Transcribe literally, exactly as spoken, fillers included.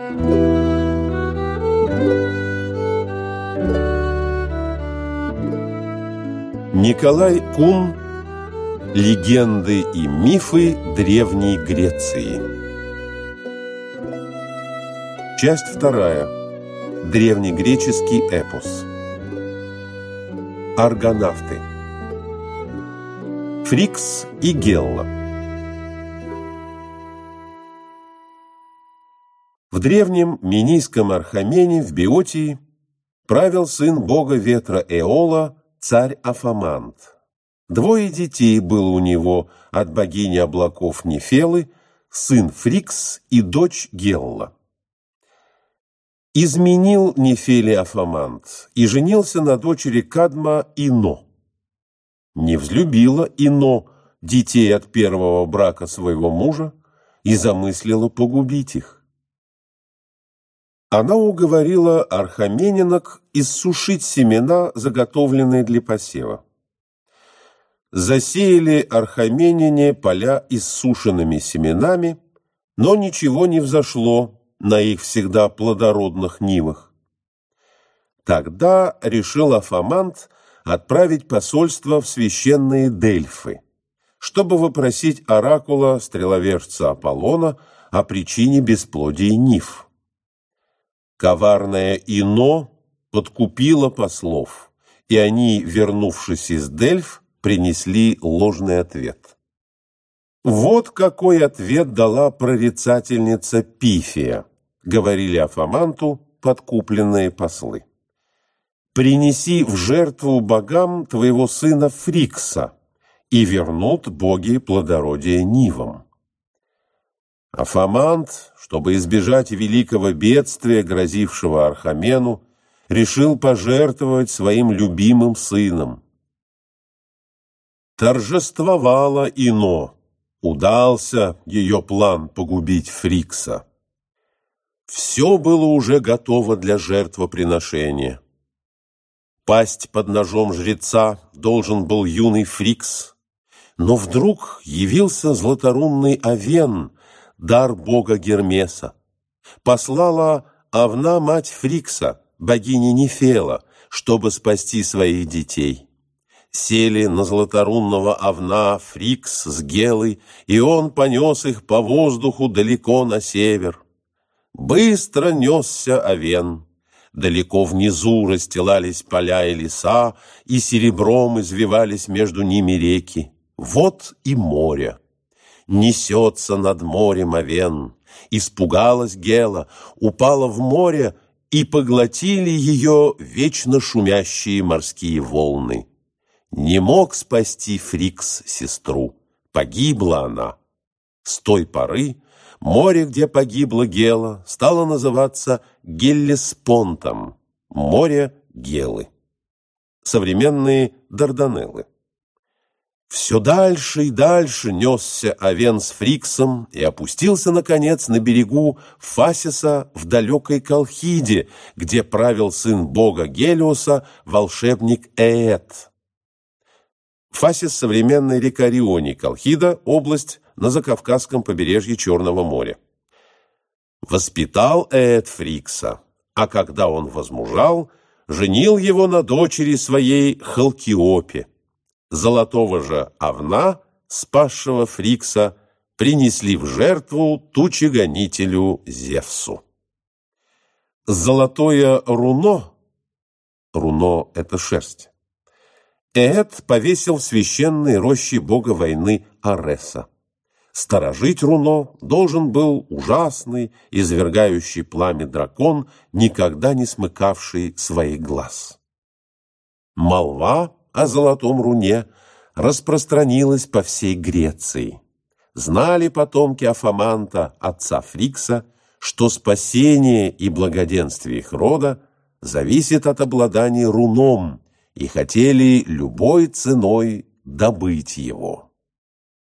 Николай Кун. Легенды и мифы Древней Греции. Часть вторая. Древнегреческий эпос. Аргонавты. Фрикс и Гелла. В древнем Минийском Орхомене в Биотии правил сын бога ветра Эола, царь Афамант. Двое детей было у него от богини облаков Нефелы, сын Фрикс и дочь Гелла. Изменил Нефеле Афамант и женился на дочери Кадма Ино. Не взлюбила Ино детей от первого брака своего мужа и замыслила погубить их. Она уговорила орхоменинок иссушить семена, заготовленные для посева. Засеяли орхоменяне поля иссушенными семенами, но ничего не взошло на их всегда плодородных нивах. Тогда решил Афамант отправить посольство в священные Дельфы, чтобы вопросить оракула стреловержца Аполлона о причине бесплодия нив. Коварная Ино подкупила послов, и они, вернувшись из Дельф, принесли ложный ответ. «Вот какой ответ дала прорицательница Пифия», — говорили Афаманту подкупленные послы. «Принеси в жертву богам твоего сына Фрикса, и вернут боги плодородие нивам». Афамант, чтобы избежать великого бедствия, грозившего Орхомену, решил пожертвовать своим любимым сыном. Торжествовала Ино, удался ее план погубить Фрикса. Все было уже готово для жертвоприношения. Пасть под ножом жреца должен был юный Фрикс, но вдруг явился златорунный Авен, дар бога Гермеса. Послала Авна, мать Фрикса, богиня Нефела, чтобы спасти своих детей. Сели на златорунного Авна Фрикс с Гелой, и он понес их по воздуху далеко на север. Быстро несся Авен. Далеко внизу расстилались поля и леса, и серебром извивались между ними реки. Вот и море. Несется над морем Авен. Испугалась Гела, упала в море, и поглотили ее вечно шумящие морские волны. Не мог спасти Фрикс сестру, погибла она. С той поры море, где погибла Гела, стало называться Геллеспонтом, море Гелы. Современные Дарданеллы. Все дальше и дальше несся Авен с Фриксом и опустился, наконец, на берегу Фасиса в далекой Колхиде, где правил сын бога Гелиоса, волшебник Эет. Фасис – современная река Риони, Колхида – область на закавказском побережье Черного моря. Воспитал Эет Фрикса, а когда он возмужал, женил его на дочери своей Халкиопе. Золотого же Авна, спасшего Фрикса, принесли в жертву тучегонителю Зевсу. Золотое руно, руно – это шерсть, Эет повесил в священной роще бога войны Ареса. Сторожить руно должен был ужасный, извергающий пламя дракон, никогда не смыкавший своих глаз. Молва о золотом руне распространилась по всей Греции. Знали потомки Афаманта, отца Фрикса, что спасение и благоденствие их рода зависит от обладания руном, и хотели любой ценой добыть его.